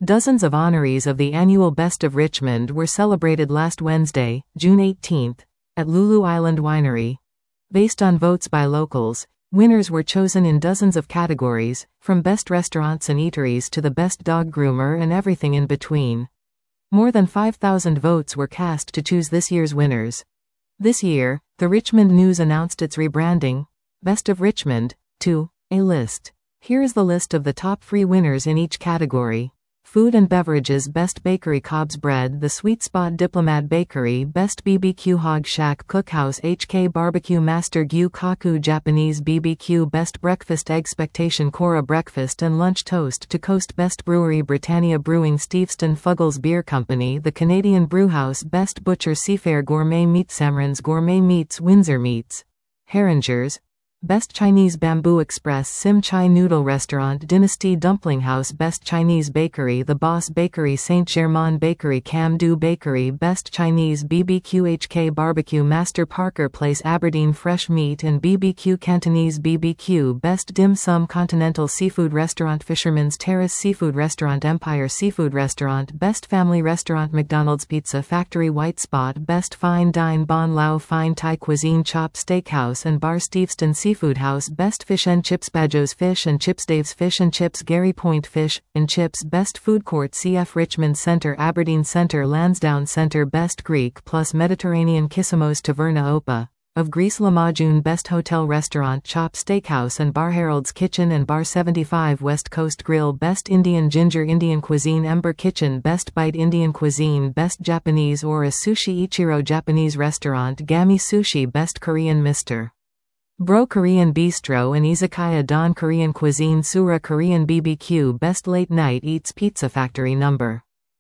Dozens of honorees of the annual Best of Richmond were celebrated last Wednesday, June 18, at Lulu Island Winery. Based on votes by locals, winners were chosen in dozens of categories, from best restaurants and eateries to the best dog groomer and everything in between. More than 5,000 votes were cast to choose this year's winners. This year, the Richmond News announced its rebranding, Best of Richmond, to a list. Here is the list of the top 3 winners in each category. Food and Beverages Best Bakery Cobb's Bread The Sweet Spot Diplomat Bakery Best BBQ Hog Shack Cookhouse HK Barbecue Master Gyu Kaku Japanese BBQ Best Breakfast Expectation Cora Breakfast and Lunch Toast to Coast Best Brewery Britannia Brewing Steveston Fuggles Beer Company The Canadian Brewhouse Best Butcher Seafair Gourmet Meats Samran's Gourmet Meats Windsor Meats Herringers Best Chinese Bamboo Express Sim Chai Noodle Restaurant Dynasty Dumpling House Best Chinese Bakery The Boss Bakery Saint Germain Bakery Cam Do Bakery Best Chinese BBQ HK Barbecue Master Parker Place Aberdeen Fresh Meat and BBQ Cantonese BBQ Best Dim Sum Continental Seafood Restaurant Fisherman's Terrace Seafood Restaurant Empire Seafood Restaurant Best Family Restaurant McDonald's Pizza Factory White Spot Best Fine Dine Bon Lao Fine Thai Cuisine Chop Steakhouse and Bar Steveston Seafood House Best Fish and Chips Bajo's Fish and Chips Dave's Fish and Chips Gary Point Fish and Chips Best Food Court CF Richmond Centre Aberdeen Centre Lansdowne Centre Best Greek plus Mediterranean Kissamos Taverna Opa of Greece Lamajun Best Hotel Restaurant Chop Steakhouse and Bar Harold's Kitchen and Bar 75 West Coast Grill Best Indian Ginger Indian Cuisine Ember Kitchen Best Bite Indian Cuisine Best Japanese Ora Sushi Ichiro Japanese Restaurant Gami Sushi Best Korean Mr. Bro Korean Bistro and Izakaya Don Korean Cuisine Sura Korean BBQ Best Late Night Eats Pizza Factory No.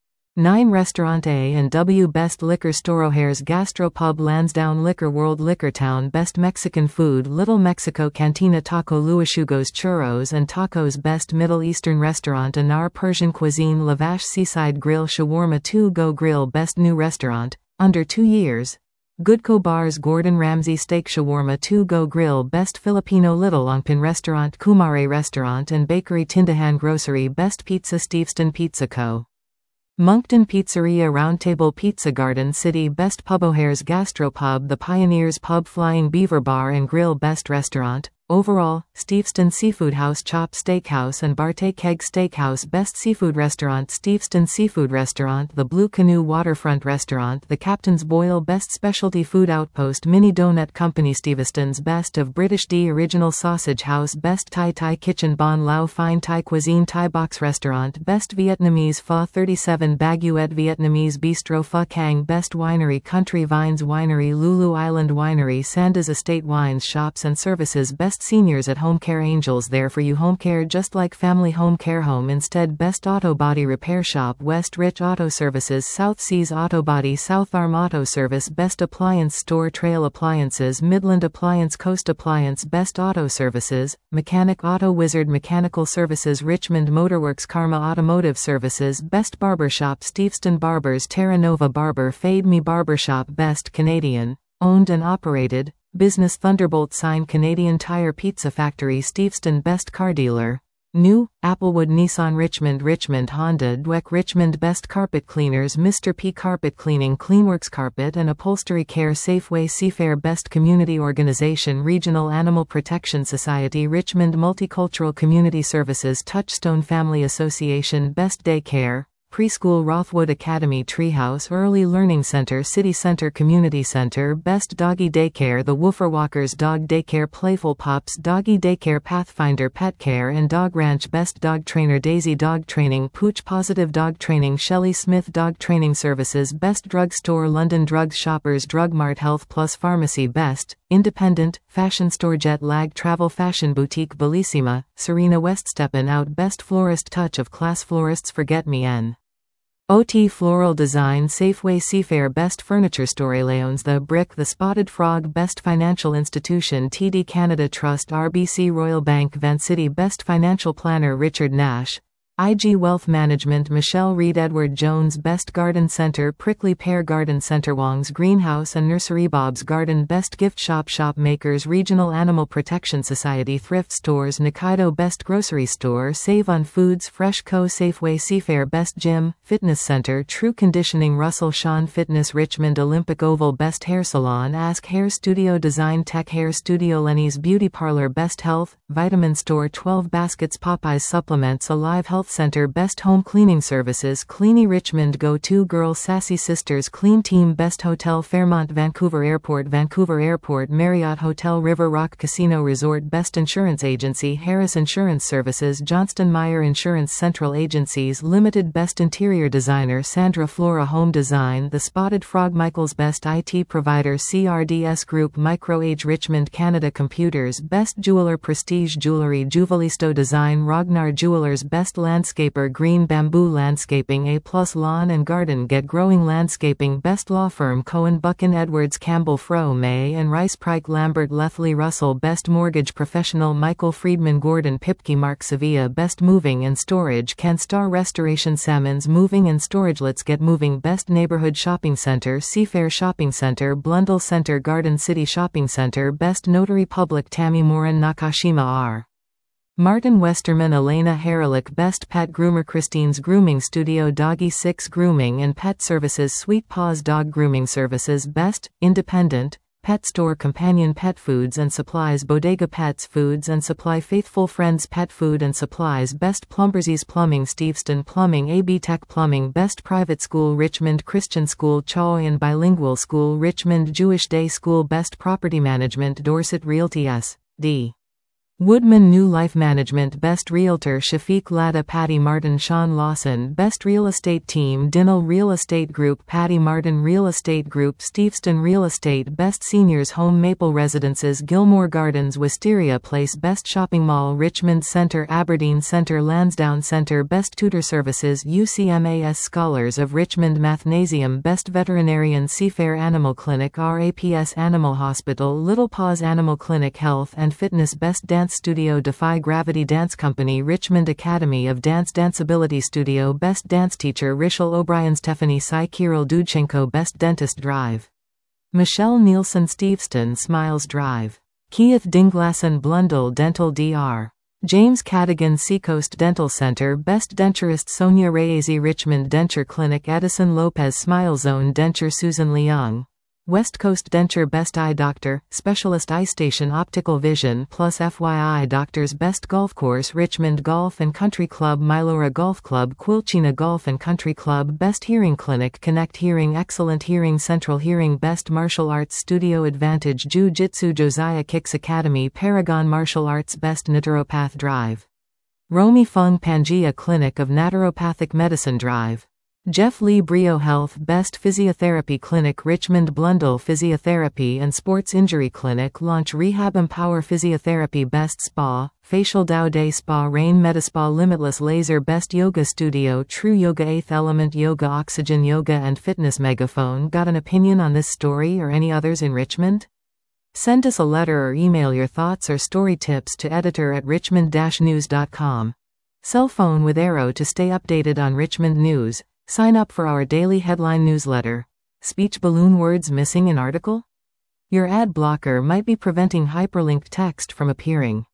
9 Restaurant A&W Best Liquor Store O'Hare's Gastropub Lansdowne Liquor World Liquor Town Best Mexican Food Little Mexico Cantina Taco Luishugo's Churros and Tacos Best Middle Eastern Restaurant Anar Persian Cuisine Lavash Seaside Grill Shawarma 2 Go Grill Best New Restaurant, under 2 years Goodco Bars Gordon Ramsay Steak Shawarma 2 Go Grill Best Filipino Little Ongpin Restaurant Kumare Restaurant and Bakery Tindahan Grocery Best Pizza Steveston Pizza Co. Moncton Pizzeria Roundtable Pizza Garden City Best Pub O'Hare's Gastropub The Pioneers Pub Flying Beaver Bar and Grill Best Restaurant Overall, Steveston Seafood House Chop Steakhouse and Barte Keg Steakhouse Best Seafood Restaurant Steveston Seafood Restaurant The Blue Canoe Waterfront Restaurant The Captain's Boil Best Specialty Food Outpost Mini Donut Company Steveston's Best of British D Original Sausage House Best Thai Thai Kitchen Bon Lao Fine Thai Cuisine Thai Box Restaurant Best Vietnamese Pho 37 Baguette Vietnamese Bistro Pho Cang Best Winery Country Vines Winery Lulu Island Winery Sanders Estate Wines Shops and Services Best Seniors at Home Care Angels There for You Home Care just like family home care home instead Best Auto Body Repair Shop West Rich Auto Services South Seas Auto Body South Arm Auto Service Best Appliance Store Trail Appliances Midland Appliance Coast Appliance Best Auto Services, Mechanic Auto Wizard Mechanical Services Richmond Motorworks Karma Automotive Services Best Barbershop Steveston Barbers Terra Nova Barber Fade Me Barbershop Best Canadian, owned and operated Business Thunderbolt Sign Canadian Tire Pizza Factory Steveston Best Car Dealer New, Applewood Nissan Richmond Honda Dweck Richmond Best Carpet Cleaners Mr. P Carpet Cleaning Cleanworks Carpet and Upholstery Care Safeway Seafair Best Community Organization Regional Animal Protection Society Richmond Multicultural Community Services Touchstone Family Association Best Daycare Preschool Rothwood Academy Treehouse Early Learning Center City Center Community Center Best Doggy Daycare The Woofer Walkers Dog Daycare Playful Pups Doggy Daycare Pathfinder Pet Care and Dog Ranch Best Dog Trainer Daisy Dog Training Pooch Positive Dog Training Shelley Smith Dog Training Services Best Drug Store London Drugs Shoppers Drug Mart Health Plus Pharmacy Best Independent Fashion Store Jet Lag Travel Fashion Boutique Bellissima Serena Weststeppen Out Best Florist Touch of Class Florists Forget Me N OT Floral Design Safeway Seafair Best Furniture Store Leons The Brick The Spotted Frog Best Financial Institution TD Canada Trust RBC Royal Bank Vancity Best Financial Planner Richard Nash IG Wealth Management Michelle Reed Edward Jones Best Garden Center Prickly Pear Garden Center Wong's Greenhouse and Nursery Bob's Garden Best Gift Shop Shop Makers Regional Animal Protection Society Thrift Stores Nikaido Best Grocery Store Save on Foods Fresh Co Safeway Seafair Best Gym, Fitness Center True Conditioning Russell Shawn Fitness Richmond Olympic Oval Best Hair Salon Ask Hair Studio Design Tech Hair Studio Lenny's Beauty Parlor Best Health, Vitamin Store 12 Baskets Popeyes Supplements Alive Health Center Best Home Cleaning Services Cleany Richmond Go-To Girls Sassy Sisters Clean Team Best Hotel Fairmont Vancouver Airport Marriott Hotel River Rock Casino Resort Best Insurance Agency Harris Insurance Services Johnston Meyer Insurance Central Agencies Limited Best Interior Designer Sandra Flora Home Design The Spotted Frog Michaels Best IT Provider CRDS Group Microage Richmond Canada Computers Best Jeweler Prestige Jewelry Juvelisto Design Ragnar Jewelers Best Landscaper Green Bamboo Landscaping A+ Lawn and Garden Get Growing Landscaping Best Law Firm Cohen Buchan Edwards Campbell Froh May and Rice Pryke Lambert Lethley Russell Best Mortgage Professional Michael Friedman Gordon Pipke Mark Sevilla Best Moving and Storage Ken Star Restoration Salmons Moving and Storage Let's Get Moving Best Neighborhood Shopping Center Seafair Shopping Center Blundell Center Garden City Shopping Center Best Notary Public Tammy Morin Nakashima R. Martin Westerman Elena Haralick Best Pet Groomer Christine's Grooming Studio Doggy 6 Grooming and Pet Services Sweet Paws Dog Grooming Services Best, Independent, Pet Store Companion Pet Foods and Supplies Bodega Pets Foods and Supply Faithful Friends Pet Food and Supplies Best Plumbersy's Plumbing Steveston Plumbing AB Tech Plumbing Best Private School Richmond Christian School Choyan Bilingual School Richmond Jewish Day School Best Property Management Dorset Realty S.D. Woodman New Life Management Best Realtor Shafiq Ladha Patty Martin Sean Lawson Best Real Estate Team Dinnell Real Estate Group Patty Martin Real Estate Group Steveston Real Estate Best Seniors Home Maple Residences Gilmore Gardens Wisteria Place Best Shopping Mall Richmond Centre Aberdeen Centre Lansdowne Centre Best Tutor Services UCMAS Scholars of Richmond Mathnasium Best Veterinarian Seafair Animal Clinic RAPS Animal Hospital Little Paws Animal Clinic Health and Fitness Best Dance Studio Defy Gravity Dance Company Richmond Academy of Dance Danceability Studio Best Dance Teacher Rishal O'Brien Stephanie Sai Kirill Dudchenko Best Dentist Drive Michelle Nielsen Steveston Smiles Drive Keith Dinglassen Blundell Dental Dr. James Cadigan Seacoast Dental Center Best Denturist Sonia Reyes Richmond Denture Clinic Edison Lopez Smile Zone Denture Susan Leung West Coast Denture Best Eye Doctor, Specialist Eye Station Optical Vision Plus FYI Doctors Best Golf Course Richmond Golf and Country Club Mylora Golf Club Quilchina Golf and Country Club Best Hearing Clinic Connect Hearing Excellent Hearing Central Hearing Best Martial Arts Studio Advantage Jiu-Jitsu Josiah Kicks Academy Paragon Martial Arts Best Naturopath Drive Romy Fung Pangea Clinic of Naturopathic Medicine Drive Jeff Lee Brio Health Best Physiotherapy Clinic Richmond Blundell Physiotherapy and Sports Injury Clinic Launch Rehab Empower Physiotherapy Best Spa, Facial Dow Day Spa Rain Medispa Limitless Laser Best Yoga Studio True Yoga 8th Element Yoga Oxygen Yoga and Fitness Megaphone Got an opinion on this story or any others in Richmond? Send us a letter or email your thoughts or story tips to editor@richmond-news.com. Cell phone with Arrow to stay updated on Richmond news. Sign up for our daily headline newsletter. Speech balloon words missing in article? Your ad blocker might be preventing hyperlinked text from appearing.